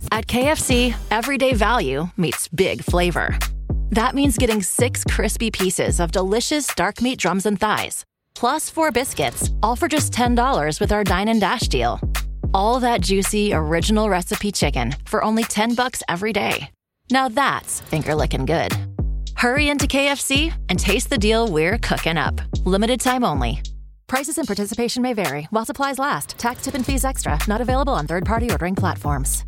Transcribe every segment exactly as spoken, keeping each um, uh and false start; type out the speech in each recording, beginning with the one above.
At K F C, everyday value meets big flavor. That means getting six crispy pieces of delicious dark meat drums and thighs, plus four biscuits, all for just ten dollars with our Dine and Dash deal. All that juicy, original recipe chicken for only ten bucks every day. Now that's finger-licking good. Hurry into K F C and taste the deal we're cooking up. Limited time only. Prices and participation may vary while supplies last. Tax, tip, and fees extra. Not available on third-party ordering platforms.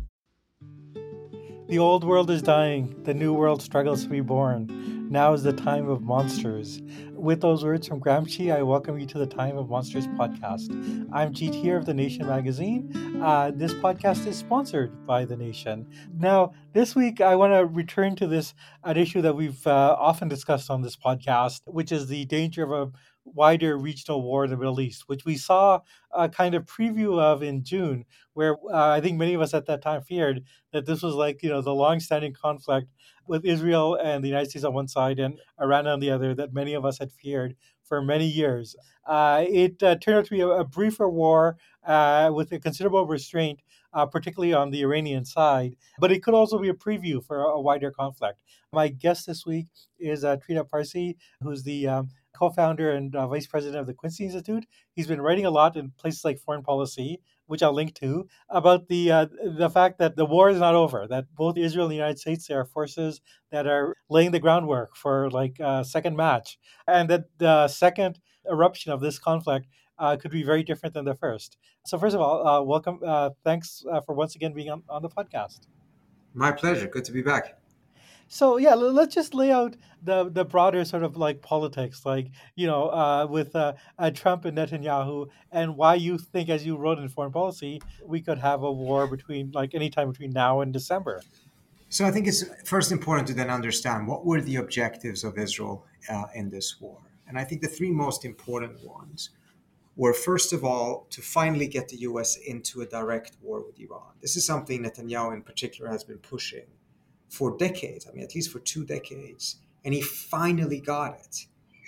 The old world is dying. The new world struggles to be born. Now is the time of monsters. With those words from Gramsci, I welcome you to the Time of Monsters podcast. I'm Jeet here of The Nation magazine. Uh, this podcast is sponsored by The Nation. Now, this week, I want to return to this an issue that we've uh, often discussed on this podcast, which is the danger of a wider regional war in the Middle East, which we saw a kind of preview of in June, where uh, I think many of us at that time feared that this was like, you know, the long-standing conflict with Israel and the United States on one side and Iran on the other that many of us had feared for many years. Uh, it uh, turned out to be a, a briefer war uh, with a considerable restraint, uh, particularly on the Iranian side, but it could also be a preview for a, a wider conflict. My guest this week is uh, Trita Parsi, who's the um, co-founder and uh, vice president of the Quincy Institute. He's been writing a lot in places like Foreign Policy, which I'll link to, about the uh, the fact that the war is not over, that both Israel and the United States, there are forces that are laying the groundwork for like a second match, and that the second eruption of this conflict uh, could be very different than the first. So first of all, uh, welcome. Uh, thanks uh, for once again being on, on the podcast. My pleasure. Good to be back. So yeah, l- let's just lay out the the broader sort of like politics, like you know, uh, with uh, uh, Trump and Netanyahu, and why you think, as you wrote in Foreign Policy, we could have a war between like any time between now and December. So I think it's first important to then understand what were the objectives of Israel uh, in this war. And I think the three most important ones were, first of all, to finally get the U S into a direct war with Iran. This is something Netanyahu in particular has been pushing for decades, I mean, at least for two decades, and he finally got it.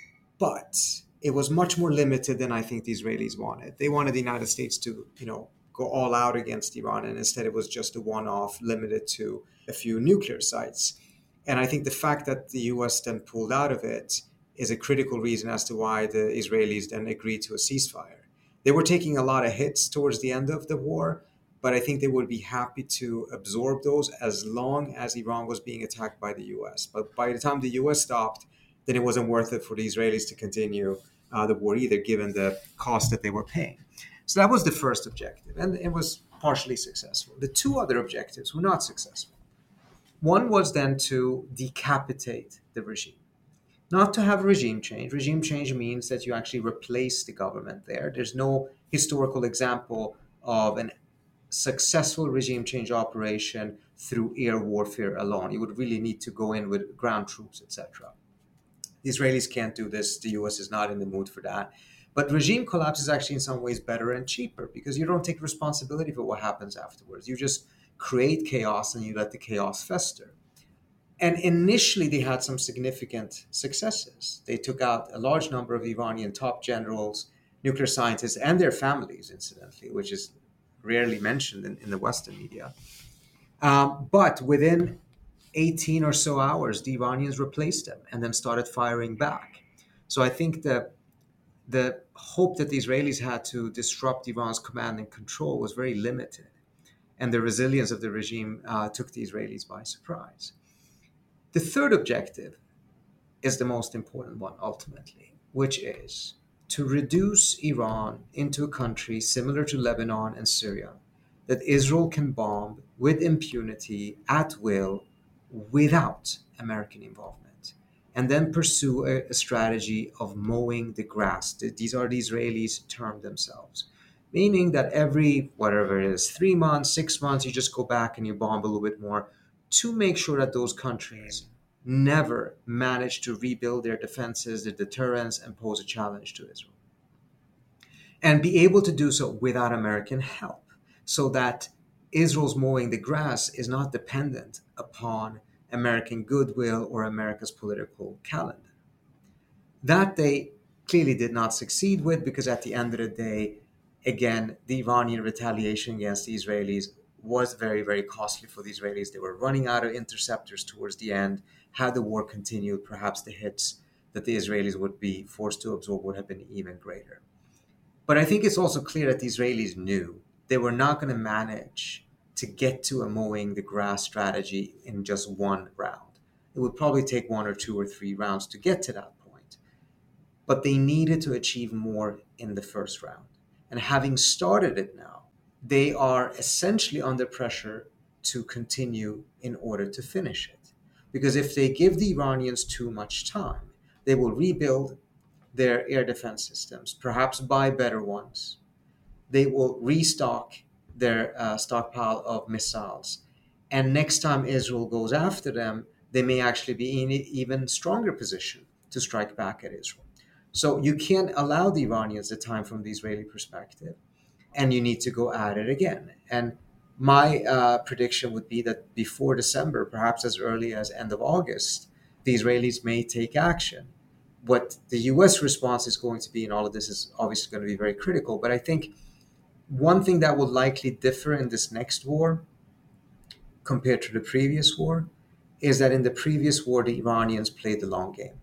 But it was much more limited than I think the Israelis wanted. They wanted the United States to, you know, go all out against Iran, and instead it was just a one-off limited to a few nuclear sites. And I think the fact that the U S then pulled out of it is a critical reason as to why the Israelis then agreed to a ceasefire. They were taking a lot of hits towards the end of the war, but I think they would be happy to absorb those as long as Iran was being attacked by the U S. But by the time the U S stopped, then it wasn't worth it for the Israelis to continue uh, the war either, given the cost that they were paying. So that was the first objective, and it was partially successful. The two other objectives were not successful. One was then to decapitate the regime, not to have regime change. Regime change means that you actually replace the government there. There's no historical example of an successful regime change operation through air warfare alone. You would really need to go in with ground troops, et cetera. The Israelis can't do this. The U S is not in the mood for that. But regime collapse is actually in some ways better and cheaper because you don't take responsibility for what happens afterwards. You just create chaos and you let the chaos fester. And initially, they had some significant successes. They took out a large number of Iranian top generals, nuclear scientists, and their families, incidentally, which is rarely mentioned in, in the Western media. Um, but within eighteen or so hours, the Iranians replaced them and then started firing back. So I think the, the hope that the Israelis had to disrupt Iran's command and control was very limited. And the resilience of the regime uh, took the Israelis by surprise. The third objective is the most important one, ultimately, which is to reduce Iran into a country similar to Lebanon and Syria that Israel can bomb with impunity at will without American involvement, and then pursue a, a strategy of mowing the grass. These are the Israelis' term themselves, meaning that every, whatever it is, three months, six months, you just go back and you bomb a little bit more to make sure that those countries never manage to rebuild their defenses, their deterrence, and pose a challenge to Israel. And be able to do so without American help, so that Israel's mowing the grass is not dependent upon American goodwill or America's political calendar. That they clearly did not succeed with, because at the end of the day, again, the Iranian retaliation against the Israelis was very, very costly for the Israelis. They were running out of interceptors towards the end. Had the war continued, perhaps the hits that the Israelis would be forced to absorb would have been even greater. But I think it's also clear that the Israelis knew they were not going to manage to get to a mowing the grass strategy in just one round. It would probably take one or two or three rounds to get to that point. But they needed to achieve more in the first round. And having started it now, they are essentially under pressure to continue in order to finish it. Because if they give the Iranians too much time, they will rebuild their air defense systems, perhaps buy better ones. They will restock their uh, stockpile of missiles. And next time Israel goes after them, they may actually be in an even stronger position to strike back at Israel. So you can't allow the Iranians the time from the Israeli perspective, and you need to go at it again. And my uh, prediction would be that before December, perhaps as early as end of August, the Israelis may take action. What the U S response is going to be in all of this is obviously going to be very critical. But I think one thing that will likely differ in this next war compared to the previous war is that in the previous war, the Iranians played the long game.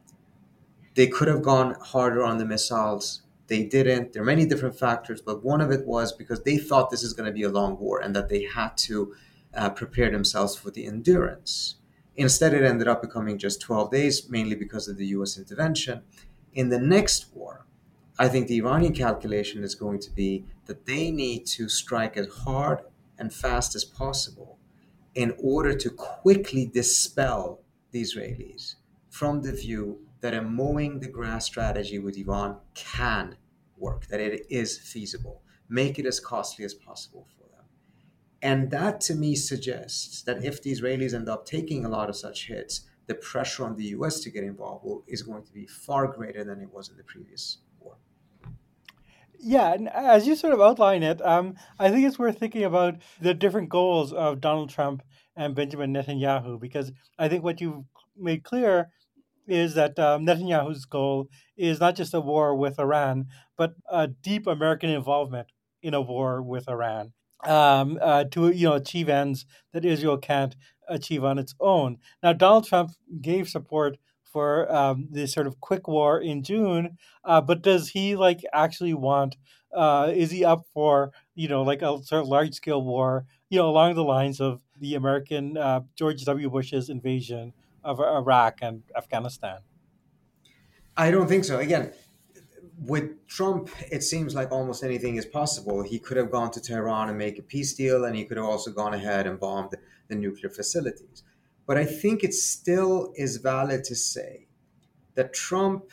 They could have gone harder on the missiles. They didn't. There are many different factors, but one of it was because they thought this is going to be a long war and that they had to uh, prepare themselves for the endurance. Instead, it ended up becoming just twelve days, mainly because of the U S intervention. In the next war, I think the Iranian calculation is going to be that they need to strike as hard and fast as possible in order to quickly dispel the Israelis from the view that a mowing the grass strategy with Iran can work, that it is feasible, make it as costly as possible for them. And that to me suggests that if the Israelis end up taking a lot of such hits, the pressure on the U S to get involved will, is going to be far greater than it was in the previous war. Yeah, and as you sort of outline it, um, I think it's worth thinking about the different goals of Donald Trump and Benjamin Netanyahu, because I think what you've made clear is that um, Netanyahu's goal is not just a war with Iran, but a deep American involvement in a war with Iran, um, uh, to you know achieve ends that Israel can't achieve on its own. Now, Donald Trump gave support for um, this sort of quick war in June, uh, but does he like actually want? Uh, is he up for you know like a sort of large scale war? You know, along the lines of the American uh, George W. Bush's invasion of Iraq and Afghanistan. I don't think so. Again, with Trump, it seems like almost anything is possible. He could have gone to Tehran and make a peace deal, and he could have also gone ahead and bombed the nuclear facilities. But I think it still is valid to say that Trump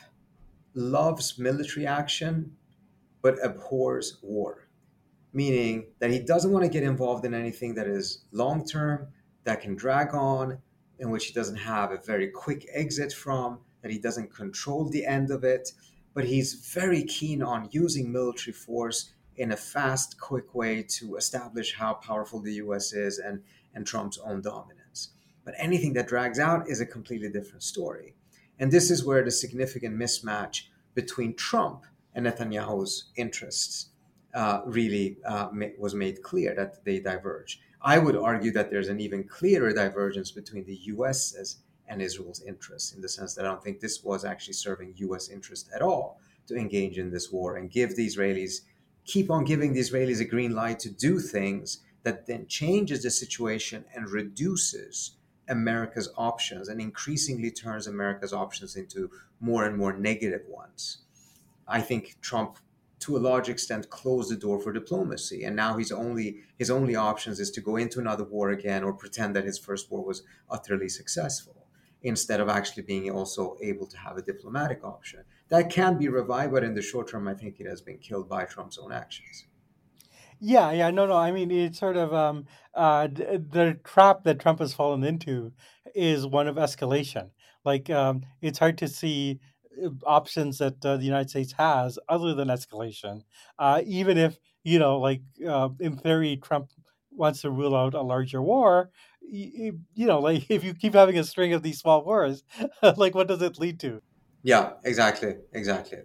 loves military action but abhors war, meaning that he doesn't want to get involved in anything that is long term, that can drag on, in which he doesn't have a very quick exit from, that he doesn't control the end of it. But he's very keen on using military force in a fast, quick way to establish how powerful the U S is and, and Trump's own dominance. But anything that drags out is a completely different story. And this is where the significant mismatch between Trump and Netanyahu's interests uh, really uh, was made clear, that they diverge. I would argue that there's an even clearer divergence between the U S's and Israel's interests, in the sense that I don't think this was actually serving U S interest at all to engage in this war and give the Israelis, keep on giving the Israelis a green light to do things that then changes the situation and reduces America's options and increasingly turns America's options into more and more negative ones. I think Trump, to a large extent, closed the door for diplomacy, and now he's only his only options is to go into another war again or pretend that his first war was utterly successful, instead of actually being also able to have a diplomatic option. That can be revived, but in the short term, I think it has been killed by Trump's own actions. Yeah, yeah, no, no. I mean, it's sort of um, uh, d- the trap that Trump has fallen into is one of escalation. Like, um, it's hard to see uh, options that uh, the United States has other than escalation. Uh, even if you know, like uh, in theory, Trump wants to rule out a larger war. y- y- You know, like if you keep having a string of these small wars, like what does it lead to? Yeah, exactly, exactly,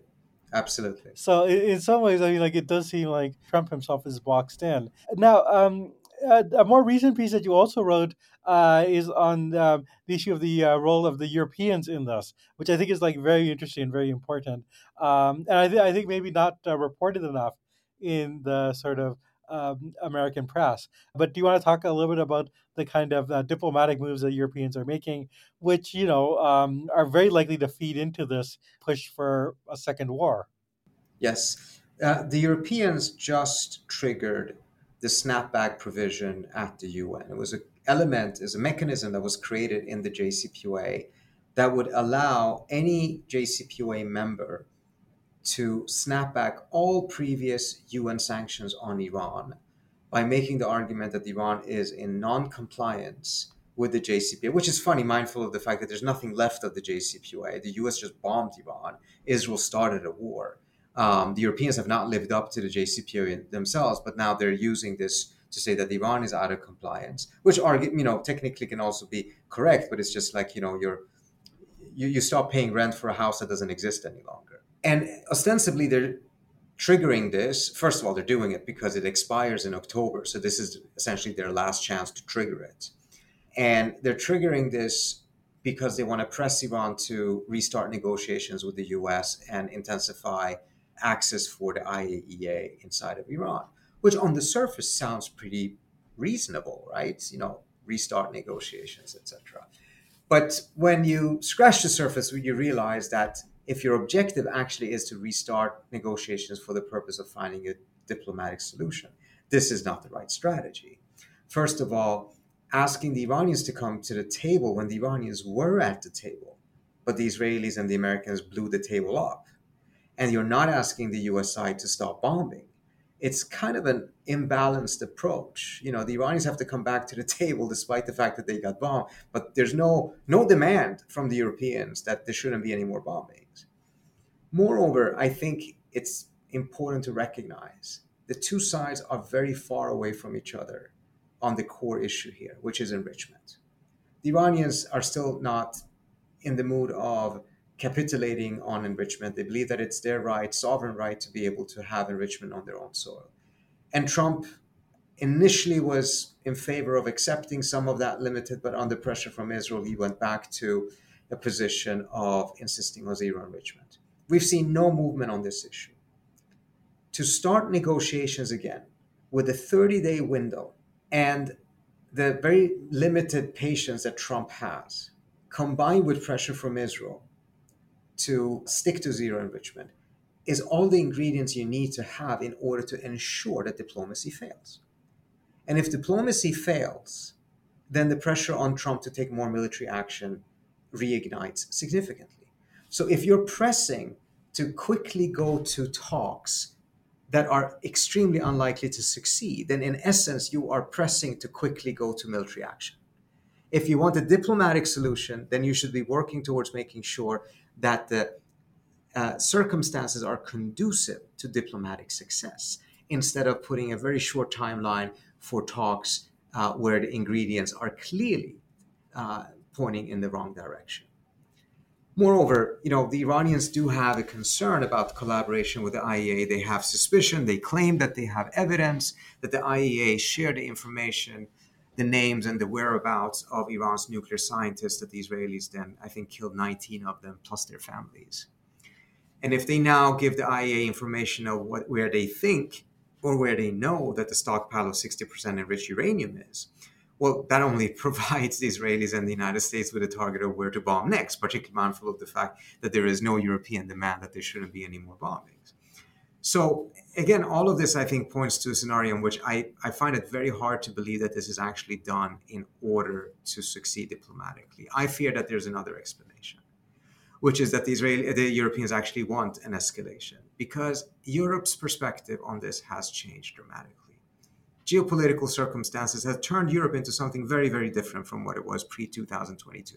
absolutely. So in, in some ways, I mean, like it does seem like Trump himself is boxed in. Now, um, uh, a more recent piece that you also wrote uh, is on um, the issue of the uh, role of the Europeans in this, which I think is like very interesting and very important. Um, and I, th- I think maybe not uh, reported enough in the sort of um, American press. But do you want to talk a little bit about the kind of uh, diplomatic moves that Europeans are making, which you know um, are very likely to feed into this push for a second war? Yes. Uh, the Europeans just triggered the snapback provision at the U N. It was an element, is a mechanism that was created in the J C P O A that would allow any J C P O A member to snap back all previous U N sanctions on Iran by making the argument that Iran is in non compliance with the J C P O A, which is funny, mindful of the fact that there's nothing left of the J C P O A. The U S just bombed Iran, Israel started a war. Um, the Europeans have not lived up to the J C P O A themselves, but now they're using this to say that Iran is out of compliance, which argue, you know, technically can also be correct, but it's just like, you know, you're you, you stop paying rent for a house that doesn't exist any longer. And ostensibly, they're triggering this. First of all, they're doing it because it expires in October. So this is essentially their last chance to trigger it. And they're triggering this because they want to press Iran to restart negotiations with the U S and intensify access for the I A E A inside of Iran, which on the surface sounds pretty reasonable, right? You know, restart negotiations, et cetera. But when you scratch the surface, you realize that if your objective actually is to restart negotiations for the purpose of finding a diplomatic solution, this is not the right strategy. First of all, asking the Iranians to come to the table when the Iranians were at the table, but the Israelis and the Americans blew the table up. And you're not asking the U S side to stop bombing. It's kind of an imbalanced approach. You know, the Iranians have to come back to the table despite the fact that they got bombed, but there's no no demand from the Europeans that there shouldn't be any more bombings. Moreover, I think it's important to recognize the two sides are very far away from each other on the core issue here, which is enrichment. The Iranians are still not in the mood of capitulating on enrichment. They believe that it's their right, sovereign right, to be able to have enrichment on their own soil. And Trump initially was in favor of accepting some of that limited, but under pressure from Israel, he went back to a position of insisting on zero enrichment. We've seen no movement on this issue. To start negotiations again with a thirty-day window and the very limited patience that Trump has, combined with pressure from Israel to stick to zero enrichment, is all the ingredients you need to have in order to ensure that diplomacy fails. And if diplomacy fails, then the pressure on Trump to take more military action reignites significantly. So if you're pressing to quickly go to talks that are extremely unlikely to succeed, then in essence, you are pressing to quickly go to military action. If you want a diplomatic solution, then you should be working towards making sure that the uh, circumstances are conducive to diplomatic success, instead of putting a very short timeline for talks uh, where the ingredients are clearly uh, pointing in the wrong direction. Moreover, you know, the Iranians do have a concern about collaboration with the I A E A. They have suspicion. They claim that they have evidence that the I A E A shared the information, the names and the whereabouts of Iran's nuclear scientists that the Israelis then, I think, killed nineteen of them plus their families. And if they now give the I A E A information of what, where they think or where they know that the stockpile of sixty percent enriched uranium is, well, that only provides the Israelis and the United States with a target of where to bomb next, particularly mindful of the fact that there is no European demand that there shouldn't be any more bombings. So again, all of this, I think, points to a scenario in which I, I find it very hard to believe that this is actually done in order to succeed diplomatically. I fear that there's another explanation, which is that the Israeli, the Europeans actually want an escalation, because Europe's perspective on this has changed dramatically. Geopolitical circumstances have turned Europe into something very, very different from what it was pre twenty twenty-two.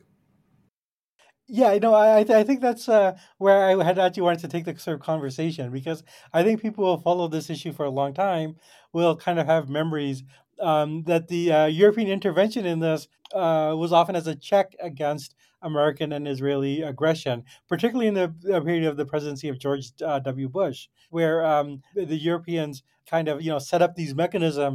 Yeah, you know, I I, th- I think that's uh, where I had actually wanted to take the sort of conversation, because I think people who will follow this issue for a long time will kind of have memories um, that the uh, European intervention in this uh, was often as a check against American and Israeli aggression, particularly in the uh, period of the presidency of George uh, W. Bush, where um, the Europeans kind of you know set up these mechanisms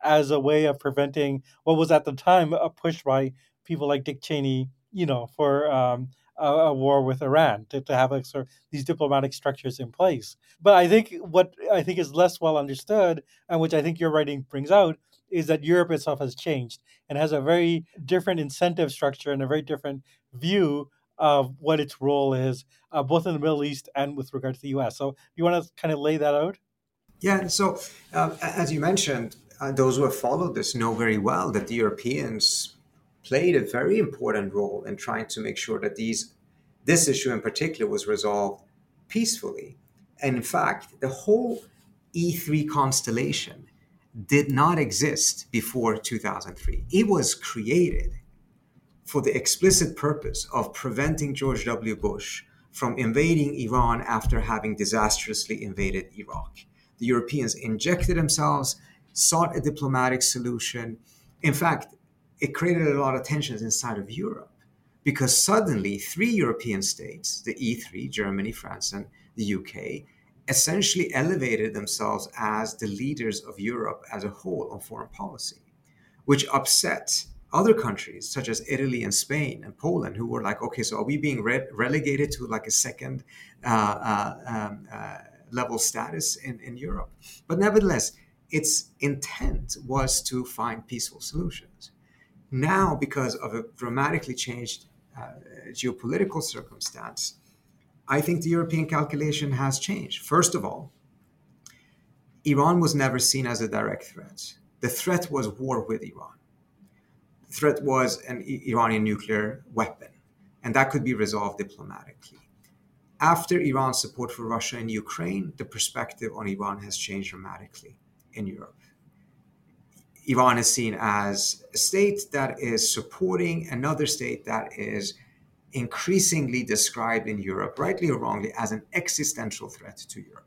as a way of preventing what was at the time a push by people like Dick Cheney, you know, for um, a, a war with Iran to, to have like sort of these diplomatic structures in place. But I think what I think is less well understood, and which I think your writing brings out, is that Europe itself has changed and has a very different incentive structure and a very different view of what its role is, uh, both in the Middle East and with regard to the U S. So, you want to kind of lay that out? Yeah, and so um, as you mentioned, uh, those who have followed this know very well that the Europeans played a very important role in trying to make sure that these this issue in particular was resolved peacefully. And in fact, the whole E three constellation did not exist before two thousand three. It was created for the explicit purpose of preventing George W. Bush from invading Iran after having disastrously invaded Iraq. The Europeans injected themselves, sought a diplomatic solution. In fact, it created a lot of tensions inside of Europe because suddenly three European states, the E three, Germany, France, and the U K, essentially elevated themselves as the leaders of Europe as a whole on foreign policy, which upset other countries such as Italy and Spain and Poland, who were like, okay, so are we being re- relegated to like a second uh, uh, um, uh, level status in, in Europe? But nevertheless, its intent was to find peaceful solutions. Now, because of a dramatically changed uh, geopolitical circumstance, I think the European calculation has changed. First of all, Iran was never seen as a direct threat. The threat was war with Iran. The threat was an Iranian nuclear weapon, and that could be resolved diplomatically. After Iran's support for Russia and Ukraine, the perspective on Iran has changed dramatically in Europe. Iran is seen as a state that is supporting another state that is increasingly described in Europe, rightly or wrongly, as an existential threat to Europe.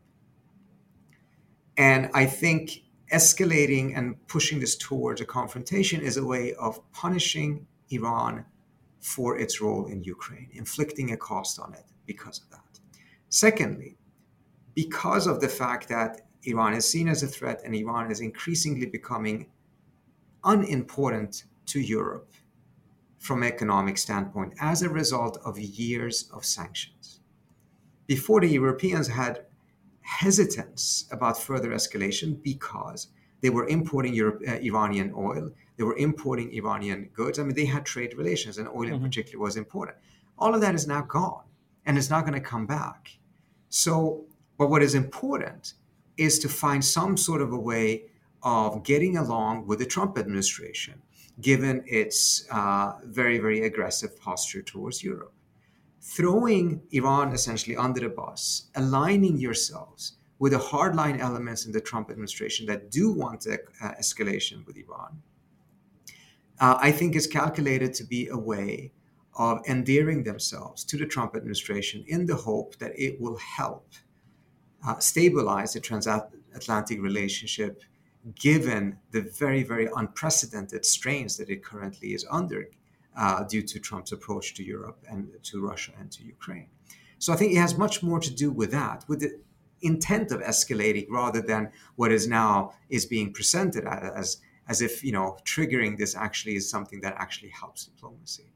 And I think escalating and pushing this towards a confrontation is a way of punishing Iran for its role in Ukraine, inflicting a cost on it because of that. Secondly, because of the fact that Iran is seen as a threat and Iran is increasingly becoming unimportant to Europe from an economic standpoint as a result of years of sanctions. Before, the Europeans had hesitance about further escalation because they were importing Europe, uh, Iranian oil, they were importing Iranian goods. I mean, they had trade relations, and oil in mm-hmm. particular was important. All of that is now gone, and it's not going to come back. So, but what is important is to find some sort of a way of getting along with the Trump administration, given its uh, very, very aggressive posture towards Europe. Throwing Iran essentially under the bus, aligning yourselves with the hardline elements in the Trump administration that do want a, uh, escalation with Iran, uh, I think is calculated to be a way of endearing themselves to the Trump administration in the hope that it will help uh, stabilize the transatlantic relationship, given the very, very unprecedented strains that it currently is under uh, due to Trump's approach to Europe and to Russia and to Ukraine. So I think it has much more to do with that, with the intent of escalating rather than what is now is being presented as, as if, you know, triggering this actually is something that actually helps diplomacy.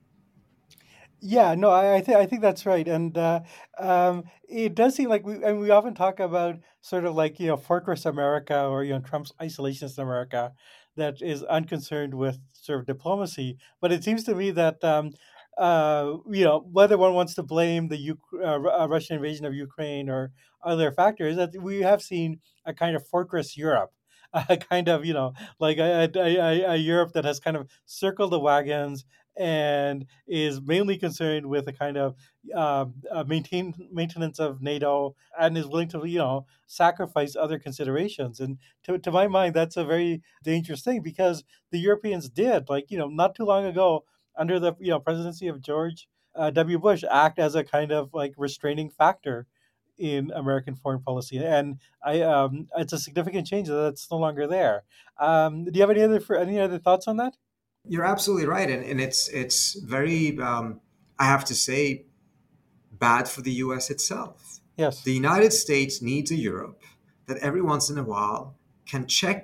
Yeah, no, I, I think I think that's right, and uh, um, it does seem like we and we often talk about sort of like you know Fortress America or you know Trump's isolationist America that is unconcerned with sort of diplomacy, but it seems to me that um, uh, you know whether one wants to blame the U- uh, uh, Russian invasion of Ukraine or other factors, that we have seen a kind of fortress Europe. A kind of, you know, like a, a, a, a Europe that has kind of circled the wagons and is mainly concerned with a kind of uh, uh, maintain maintenance of NATO and is willing to, you know, sacrifice other considerations. And to, to my mind, that's a very dangerous thing because the Europeans did, like, you know, not too long ago under the, you know, presidency of George uh, W. Bush act as a kind of like restraining factor in American foreign policy, and I um, it's a significant change that's no longer there. Um, do you have any other for any other thoughts on that? You're absolutely right, and, and it's it's very um, I have to say bad for the U S itself. Yes, The United States needs a Europe that every once in a while can check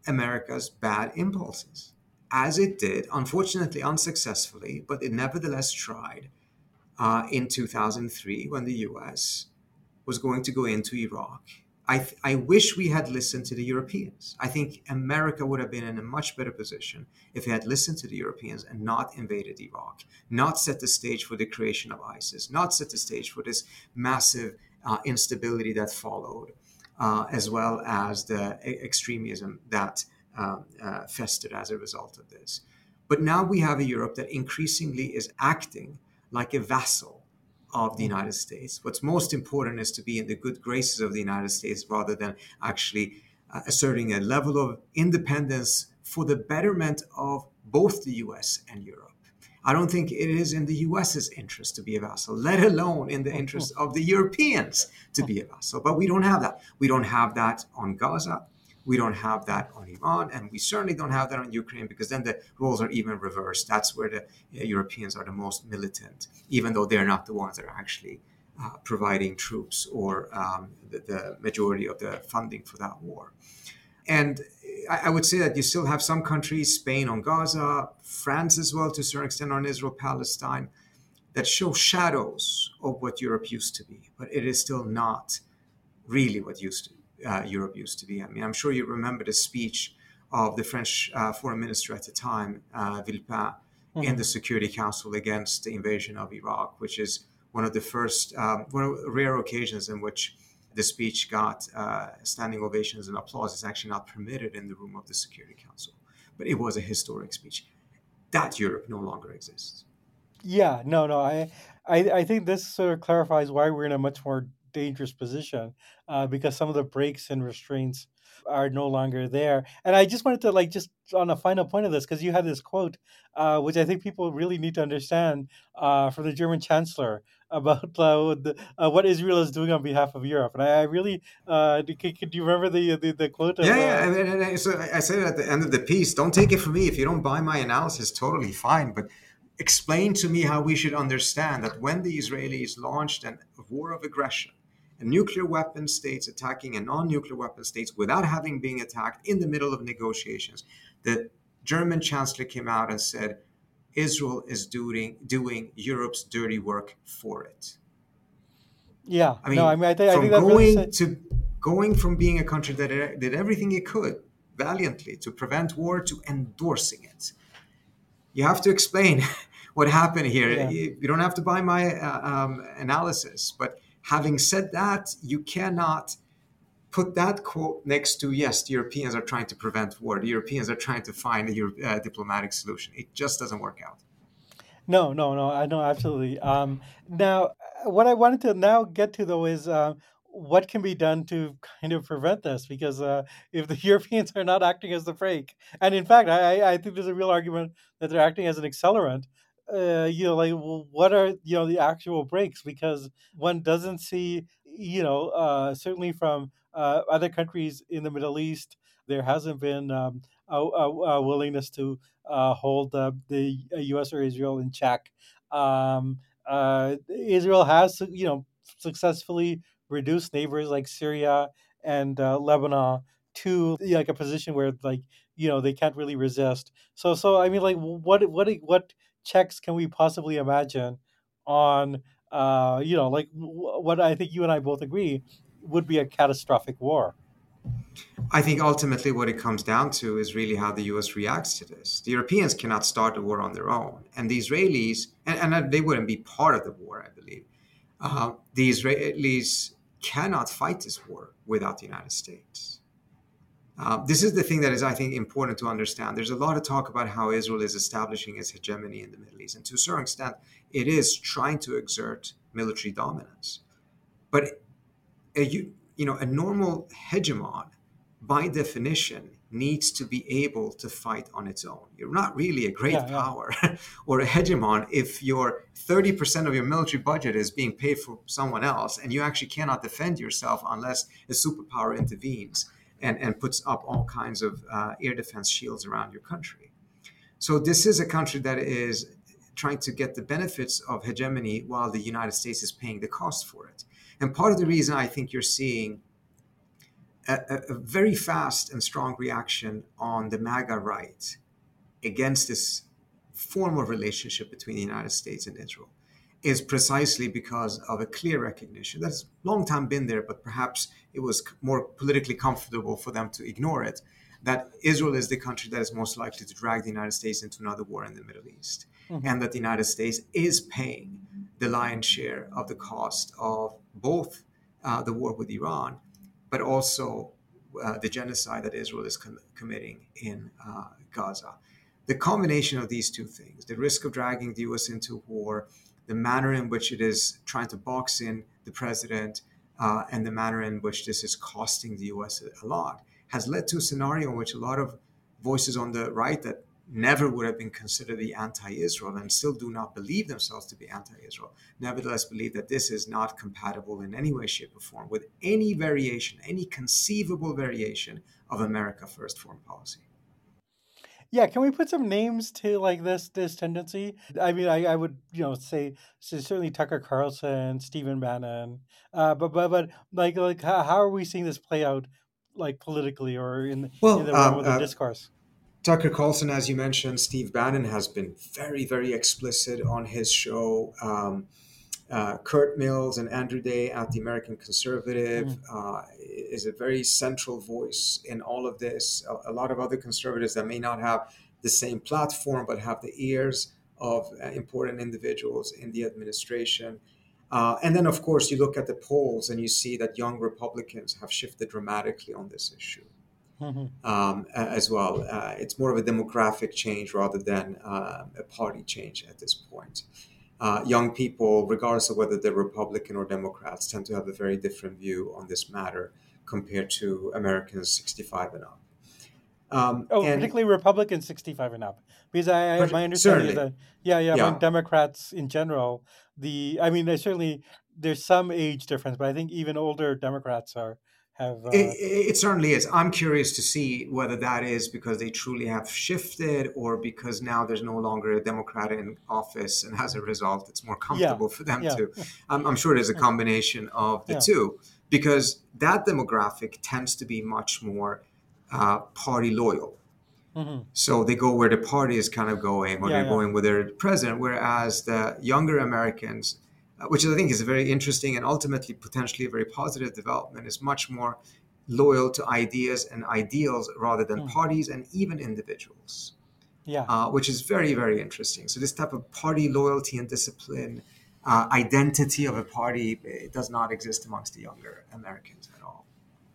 America's bad impulses, as it did, unfortunately unsuccessfully, but it nevertheless tried uh, in two thousand three when the U S was going to go into Iraq. I, th- I wish we had listened to the Europeans. I think America would have been in a much better position if it had listened to the Europeans and not invaded Iraq, not set the stage for the creation of ISIS, not set the stage for this massive uh, instability that followed, uh, as well as the e- extremism that um, uh, festered as a result of this. But now we have a Europe that increasingly is acting like a vassal of the United States. What's most important is to be in the good graces of the United States rather than actually uh, asserting a level of independence for the betterment of both the U S and Europe. I don't think it is in the US's interest to be a vassal, let alone in the interest of the Europeans to be a vassal. But we don't have that. We don't have that on Gaza. We don't have that on Iran, and we certainly don't have that on Ukraine, because then the roles are even reversed. That's where the uh, Europeans are the most militant, even though they're not the ones that are actually uh, providing troops or um, the, the majority of the funding for that war. And I, I would say that you still have some countries, Spain on Gaza, France as well, to a certain extent on Israel, Palestine, that show shadows of what Europe used to be, but it is still not really what used to uh, Europe used to be. I mean, I'm sure you remember the speech of the French uh, foreign minister at the time, uh, Villepin, mm-hmm. in the Security Council against the invasion of Iraq, which is one of the first, um, one of the rare occasions in which the speech got uh, standing ovations and applause. It's actually not permitted in the room of the Security Council, but it was a historic speech. That Europe no longer exists. Yeah, no, no. I, I, I think this sort of clarifies why we're in a much more dangerous position, uh, because some of the brakes and restraints are no longer there. And I just wanted to like just on a final point of this, because you had this quote, uh, which I think people really need to understand, uh, from the German Chancellor about uh, the, uh, what Israel is doing on behalf of Europe. And I, I really, uh, could, could you remember the the, the quote? Of, yeah, yeah. Uh, I mean, I, so I said at the end of the piece, don't take it from me. If you don't buy my analysis, totally fine. But explain to me how we should understand that when the Israelis launched a war of aggression, a nuclear weapon states attacking a non-nuclear weapon states without having been attacked in the middle of negotiations, the German chancellor came out and said, Israel is doing doing Europe's dirty work for it. Yeah, I mean, no, I mean, I think I from think that going really to going from being a country that did everything it could valiantly to prevent war to endorsing it. You have to explain what happened here. yeah. You, you don't have to buy my uh, um, analysis, but having said that, you cannot put that quote next to, yes, the Europeans are trying to prevent war. The Europeans are trying to find a uh, diplomatic solution. It just doesn't work out. No, no, no. I know absolutely. Um, now, uh, what I wanted to now get to though is uh, what can be done to kind of prevent this? Because uh, if the Europeans are not acting as the brake, and in fact, I, I I think there's a real argument that they're acting as an accelerant. Uh, you know, like well, what are you know the actual brakes? Because one doesn't see, you know, uh, certainly from uh, other countries in the Middle East, there hasn't been um, a, a, a willingness to uh, hold uh, the U S or Israel in check. Um, uh, Israel has, you know, successfully reduced neighbors like Syria and uh, Lebanon to like a position where like you know they can't really resist. So, so I mean, like, what what what checks can we possibly imagine on uh, you know like what I think you and I both agree would be a catastrophic war? I think ultimately what it comes down to is really how the U S reacts to this. The Europeans cannot start a war on their own, and the Israelis, and, and they wouldn't be part of the war, I believe. Uh, the Israelis cannot fight this war without the United States. Uh, this is the thing that is, I think, important to understand. There's a lot of talk about how Israel is establishing its hegemony in the Middle East, and to a certain extent, it is trying to exert military dominance. But a, you, you know, a normal hegemon, by definition, needs to be able to fight on its own. You're not really a great Yeah, yeah. power or a hegemon if your thirty percent of your military budget is being paid for someone else, and you actually cannot defend yourself unless a superpower intervenes and, and puts up all kinds of uh, air defense shields around your country. So this is a country that is trying to get the benefits of hegemony while the United States is paying the cost for it. And part of the reason I think you're seeing a, a a very fast and strong reaction on the MAGA right against this form of relationship between the United States and Israel is precisely because of a clear recognition that's long time been there, but perhaps it was more politically comfortable for them to ignore it, that Israel is the country that is most likely to drag the United States into another war in the Middle East, Mm-hmm. and that the United States is paying the lion's share of the cost of both uh, the war with Iran, but also uh, the genocide that Israel is com- committing in uh, Gaza. The combination of these two things, the risk of dragging the U S into war, the manner in which it is trying to box in the president, uh, and the manner in which this is costing the U S a, a lot, has led to a scenario in which a lot of voices on the right that never would have been considered to be anti-Israel and still do not believe themselves to be anti-Israel, nevertheless believe that this is not compatible in any way, shape, or form with any variation, any conceivable variation of America First foreign policy. Yeah, can we put some names to like this this tendency? I mean, I, I would you know say so certainly Tucker Carlson, Stephen Bannon, uh, but but but like like how, how are we seeing this play out, like politically or in in Well, the realm um, of the uh, discourse? Tucker Carlson, as you mentioned, Steve Bannon has been very, very explicit on his show. Um, uh, Kurt Mills and Andrew Day at the American Conservative Mm, uh, is a very central voice in all of this. A, a lot of other conservatives that may not have the same platform but have the ears of uh, important individuals in the administration. Uh, and then, of course, you look at the polls and you see that young Republicans have shifted dramatically on this issue mhm. um, as well. Uh, it's more of a demographic change rather than uh, a party change at this point. Uh, young people, regardless of whether they're Republican or Democrats, tend to have a very different view on this matter compared to Americans sixty-five and up. Um, Oh, and particularly Republicans sixty-five and up, because I, I per- my understanding is certainly, that yeah yeah among yeah, Democrats in general, the I mean there's certainly there's some age difference, but I think even older Democrats are have It, uh, it certainly is. I'm curious to see whether that is because they truly have shifted or because now there's no longer a Democrat in office, and as a result, it's more yeah comfortable for them yeah to. I'm, I'm sure there's a combination of the yeah. two because that demographic tends to be much more uh, party loyal. Hmm. So they go where the party is kind of going, or Yeah, they're yeah. going with their president. Whereas the younger Americans, uh, which I think is a very interesting and ultimately potentially a very positive development, is much more loyal to ideas and ideals rather than Mm. parties and even individuals, Yeah. uh, which is very, very interesting. So this type of party loyalty and discipline, uh, identity of a party, it does not exist amongst the younger Americans at all.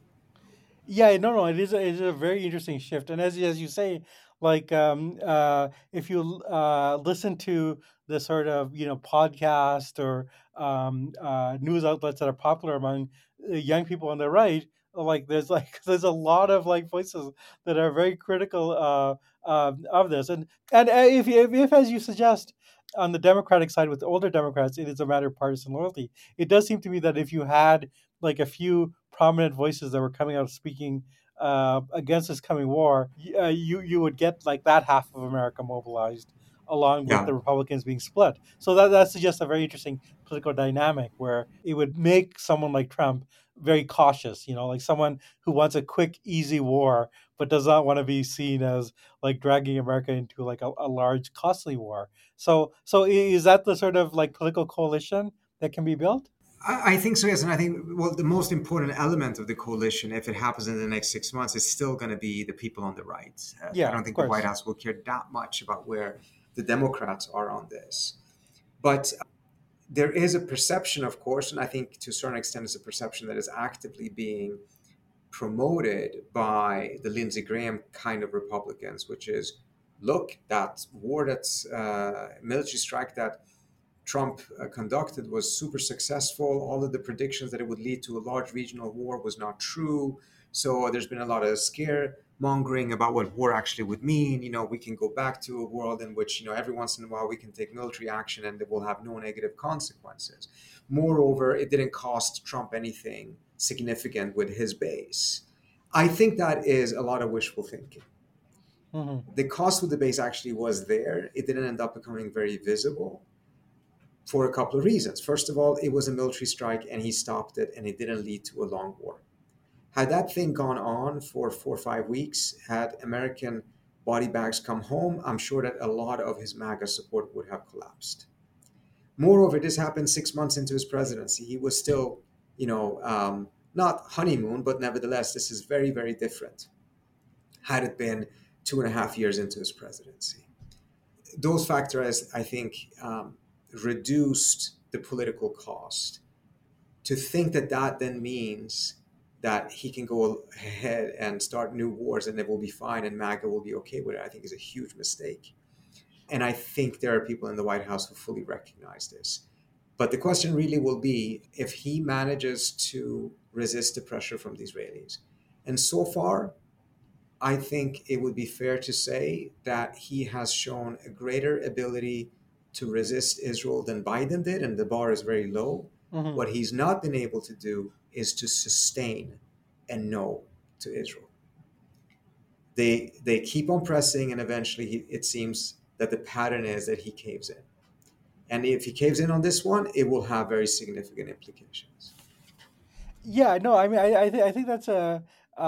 Yeah, no, no, it is a, it is a very interesting shift, and as you- as you say, like um, uh, if you uh, listen to the sort of you know podcast or um, uh, news outlets that are popular among uh, young people on the right, like there's like there's a lot of like voices that are very critical uh, um of this, and and uh, if, if if as you suggest. On the Democratic side, with older Democrats, it is a matter of partisan loyalty. It does seem to me that if you had like a few prominent voices that were coming out speaking uh, against this coming war, uh, you you would get like that half of America mobilized, along with Yeah. the Republicans being split. So that that suggests a very interesting political dynamic where it would make someone like Trump very cautious. You know, like someone who wants a quick, easy war, but does not want to be seen as like dragging America into like a, a large, costly war. So so is that the sort of like political coalition that can be built? I I think so, yes. And I think, well, the most important element of the coalition, if it happens in the next six months, is still going to be the people on the right. Uh, I Yeah, don't of think the White course. House will care that much about where the Democrats are on this. But there is a perception, of course, and I think to a certain extent it's a perception that is actively being promoted by the Lindsey Graham kind of Republicans, which is look, that war, that's uh, military strike that Trump uh, conducted was super successful. All of the predictions that it would lead to a large regional war was not true. So there's been a lot of scare mongering about what war actually would mean. You know, we can go back to a world in which, you know, every once in a while we can take military action and it will have no negative consequences. Moreover, it didn't cost Trump anything significant with his base. I think that is a lot of wishful thinking. Hmm. The cost with the base actually was there. It didn't end up becoming very visible for a couple of reasons. First of all, it was a military strike and he stopped it and it didn't lead to a long war. Had that thing gone on for four or five weeks, had American body bags come home, I'm sure that a lot of his MAGA support would have collapsed. Moreover, this happened six months into his presidency. He was still, you know, um, not honeymoon, but nevertheless, this is very, very different. Had it been two and a half years into his presidency, those factors, I think, um, reduced the political cost. To think that that then means that he can go ahead and start new wars and it will be fine and MAGA will be okay with it, I think is a huge mistake. And I think there are people in the White House who fully recognize this. But the question really will be if he manages to resist the pressure from the Israelis. And so far, I think it would be fair to say that he has shown a greater ability to resist Israel than Biden did, and the bar is very low. Mm-hmm. What he's not been able to do is to sustain a no to Israel. They they keep on pressing, and eventually he, it seems that the pattern is that he caves in. And if he caves in on this one, it will have very significant implications. Yeah, no, I mean, I I, th- I think that's a,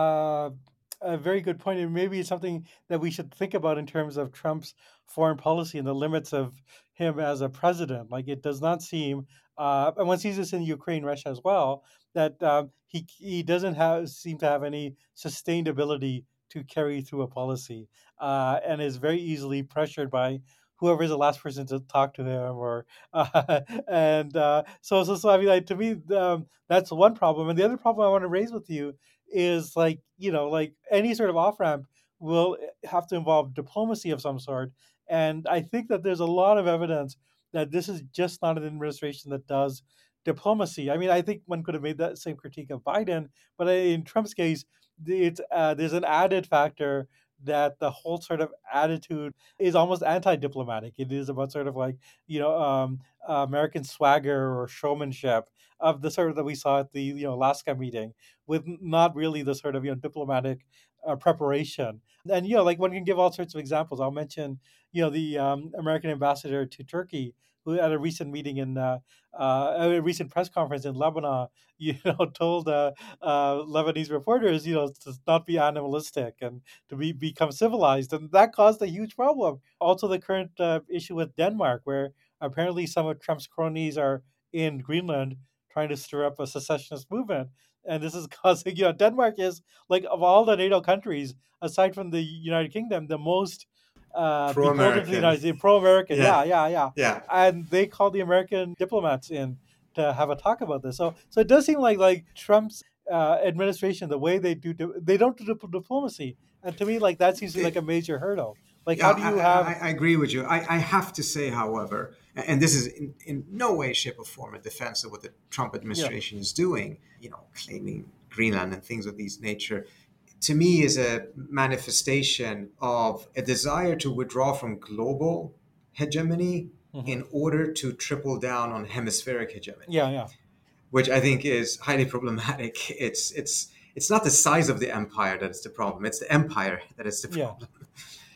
a a very good point, and maybe it's something that we should think about in terms of Trump's foreign policy and the limits of him as a president. Like, it does not seem, uh, and one sees this in Ukraine, Russia as well, that um, he he doesn't have seem to have any sustained ability to carry through a policy, uh, and is very easily pressured by whoever is the last person to talk to him, or uh, and uh, so so so. I mean, like, to me, um, that's one problem, and the other problem I want to raise with you is, like, you know, like, any sort of off ramp will have to involve diplomacy of some sort, and I think that there's a lot of evidence that this is just not an administration that does diplomacy. I mean, I think one could have made that same critique of Biden, but in Trump's case, it's uh, there's an added factor that the whole sort of attitude is almost anti-diplomatic. It is about sort of like, you know, um, uh, American swagger or showmanship of the sort of that we saw at the, you know, Alaska meeting, with not really the sort of, you know, diplomatic uh, preparation. And, you know, like, one can give all sorts of examples. I'll mention, you know, the um, American ambassador to Turkey, who at a recent meeting in uh, uh, a recent press conference in Lebanon, you know, told uh, uh, Lebanese reporters, you know, to not be animalistic and to be become civilized, and that caused a huge problem. Also, the current uh, issue with Denmark, where apparently some of Trump's cronies are in Greenland trying to stir up a secessionist movement, and this is causing, you know, Denmark is, like, of all the NATO countries, aside from the United Kingdom, the most uh, beholden to the United States, pro-American. Yeah. yeah, yeah, yeah, yeah. And they called the American diplomats in to have a talk about this. So, so it does seem like like Trump's uh, administration, the way they do, they don't do dip- diplomacy, and to me, like, that seems to be like a major hurdle. Like, Yeah, how do you I, have? I, I agree with you. I, I have to say, however, and this is in, in no way, shape, or form a defense of what the Trump administration yeah. is doing, you know, claiming Greenland and things of these nature, to me is a manifestation of a desire to withdraw from global hegemony mm-hmm. in order to triple down on hemispheric hegemony. Yeah, yeah. Which I think is highly problematic. It's it's it's not the size of the empire that is the problem. It's the empire that is the problem. Yeah.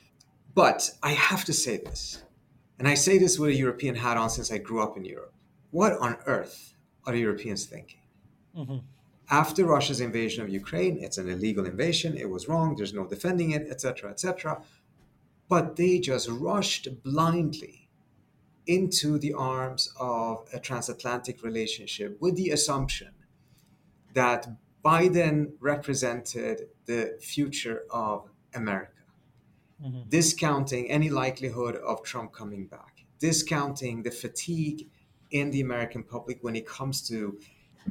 But I have to say this, and I say this with a European hat on since I grew up in Europe. What on earth are the Europeans thinking? Mm-hmm. After Russia's invasion of Ukraine, it's an illegal invasion. It was wrong. There's no defending it, et cetera, et cetera. But they just rushed blindly into the arms of a transatlantic relationship with the assumption that Biden represented the future of America. Mm-hmm. Discounting any likelihood of Trump coming back, discounting the fatigue in the American public when it comes to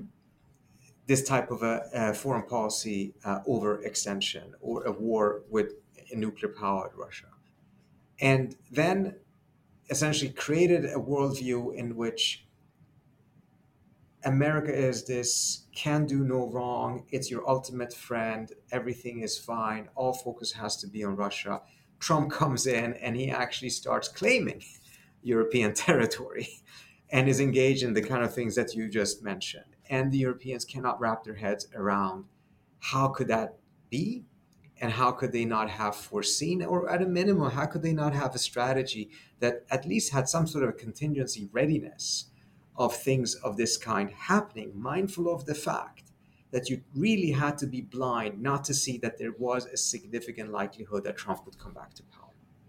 this type of a, a foreign policy uh, overextension or a war with a nuclear-powered Russia. And then essentially created a worldview in which America is this can do no wrong, it's your ultimate friend, everything is fine, all focus has to be on Russia. Trump comes in and he actually starts claiming European territory and is engaged in the kind of things that you just mentioned. And the Europeans cannot wrap their heads around how could that be, and how could they not have foreseen, or at a minimum, how could they not have a strategy that at least had some sort of a contingency readiness of things of this kind happening, mindful of the fact that you really had to be blind not to see that there was a significant likelihood that Trump would come back to power.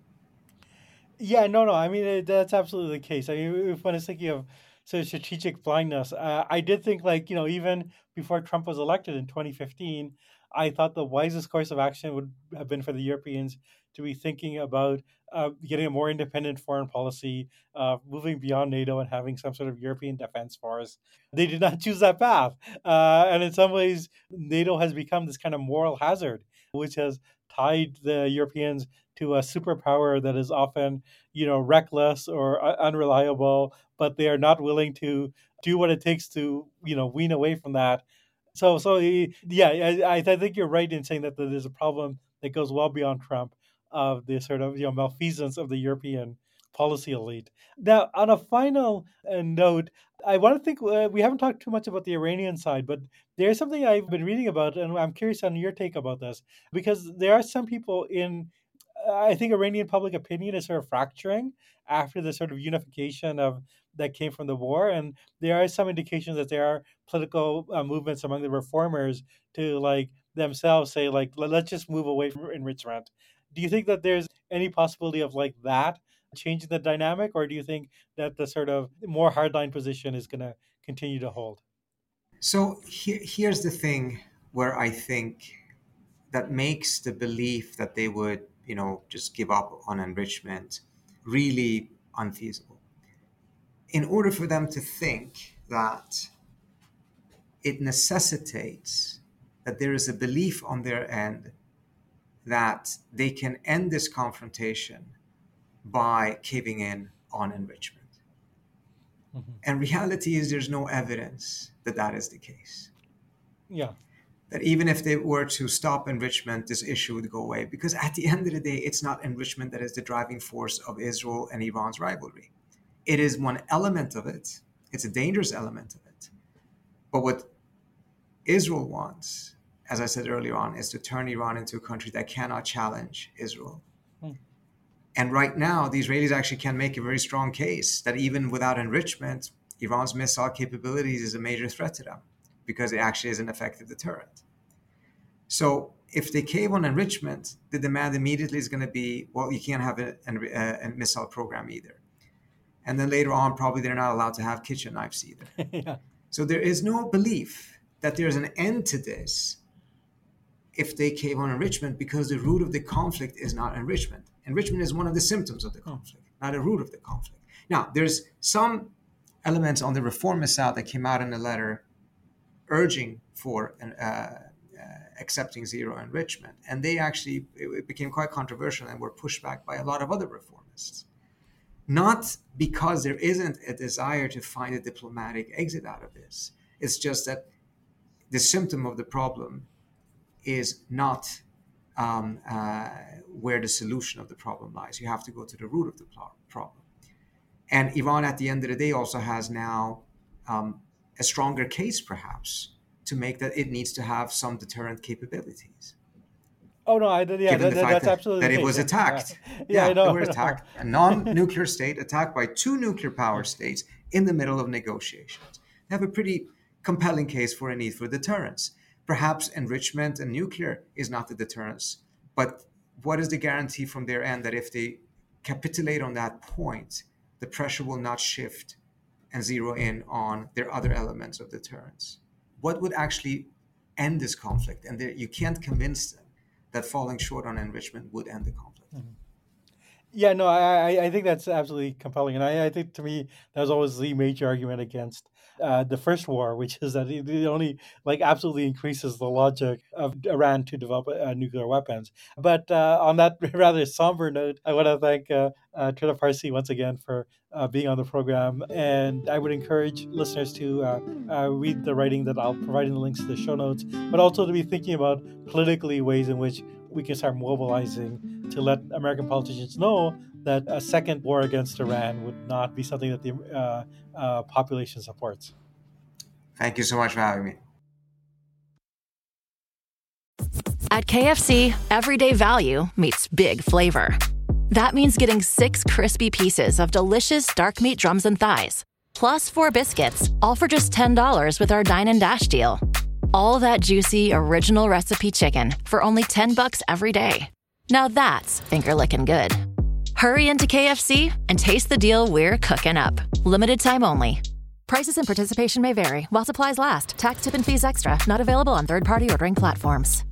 Yeah, no, no. I mean, it, that's absolutely the case. I mean, if when I was thinking of sort of strategic blindness, uh, I did think, like, you know, even before Trump was elected in twenty fifteen, I thought the wisest course of action would have been for the Europeans to be thinking about uh, getting a more independent foreign policy, uh, moving beyond NATO and having some sort of European defense force. They did not choose that path. Uh, and in some ways, NATO has become this kind of moral hazard, which has tied the Europeans to a superpower that is often, you know, reckless or uh, unreliable, but they are not willing to do what it takes to, you know, wean away from that. So, so yeah, I, I think you're right in saying that there's a problem that goes well beyond Trump of the sort of, you know, malfeasance of the European policy elite. Now, on a final uh, note, I want to think uh, we haven't talked too much about the Iranian side, but there's something I've been reading about, and I'm curious on your take about this, because there are some people in I think Iranian public opinion is sort of fracturing after the sort of unification of that came from the war, and there are some indications that there are political uh, movements among the reformers to like themselves say like "Let- let's just move away from enrichment. Do you think that there's any possibility of like that changing the dynamic, or do you think that the sort of more hardline position is going to continue to hold? So here, here's the thing where I think that makes the belief that they would, you know, just give up on enrichment really unfeasible. In order for them to think that it necessitates that there is a belief on their end that they can end this confrontation by caving in on enrichment. Mm-hmm. And reality is there's no evidence that that is the case. Yeah. That even if they were to stop enrichment, this issue would go away. Because at the end of the day, it's not enrichment that is the driving force of Israel and Iran's rivalry. It is one element of it. It's a dangerous element of it. But what Israel wants, as I said earlier on, is to turn Iran into a country that cannot challenge Israel. Hmm. And right now, the Israelis actually can make a very strong case that even without enrichment, Iran's missile capabilities is a major threat to them, because it actually is an effective deterrent. So if they cave on enrichment, the demand immediately is going to be, well, you can't have a, a, a missile program either. And then later on, probably they're not allowed to have kitchen knives either. Yeah. So there is no belief that there's an end to this if they cave on enrichment, because the root of the conflict is not enrichment. Enrichment is one of the symptoms of the conflict, not a root of the conflict. Now, there's some elements on the reformist side that came out in the letter urging for an, uh, uh, accepting zero enrichment. And they actually, it, it became quite controversial and were pushed back by a lot of other reformists. Not because there isn't a desire to find a diplomatic exit out of this. It's just that the symptom of the problem is not um, uh, where the solution of the problem lies. You have to go to the root of the problem. And Iran, at the end of the day, also has now um, a stronger case, perhaps, to make that it needs to have some deterrent capabilities. Oh, no, I, yeah, that, that's that, absolutely that it was attacked. Yeah, yeah, yeah I know, they were attacked. A non-nuclear state attacked by two nuclear power states in the middle of negotiations. They have a pretty compelling case for a need for deterrence. Perhaps enrichment and nuclear is not the deterrence, but what is the guarantee from their end that if they capitulate on that point, the pressure will not shift and zero in on their other elements of deterrence? What would actually end this conflict? And there, you can't convince them that falling short on enrichment would end the conflict. Mm-hmm. Yeah, no, I I think that's absolutely compelling. And I, I think to me, that was always the major argument against uh, the first war, which is that it, it only like absolutely increases the logic of Iran to develop uh, nuclear weapons. But uh, on that rather somber note, I want to thank uh, uh, Trita Parsi once again for uh, being on the program. And I would encourage listeners to uh, uh, read the writing that I'll provide in the links to the show notes, but also to be thinking about politically ways in which we can start mobilizing to let American politicians know that a second war against Iran would not be something that the uh, uh, population supports. Thank you so much for having me. At K F C, everyday value meets big flavor. That means getting six crispy pieces of delicious dark meat drums and thighs, plus four biscuits, all for just ten dollars with our Dine and Dash deal. All that juicy, original recipe chicken for only ten bucks every day. Now that's finger-licking good. Hurry into K F C and taste the deal we're cooking up. Limited time only. Prices and participation may vary while supplies last. Tax, tip, and fees extra. Not available on third-party ordering platforms.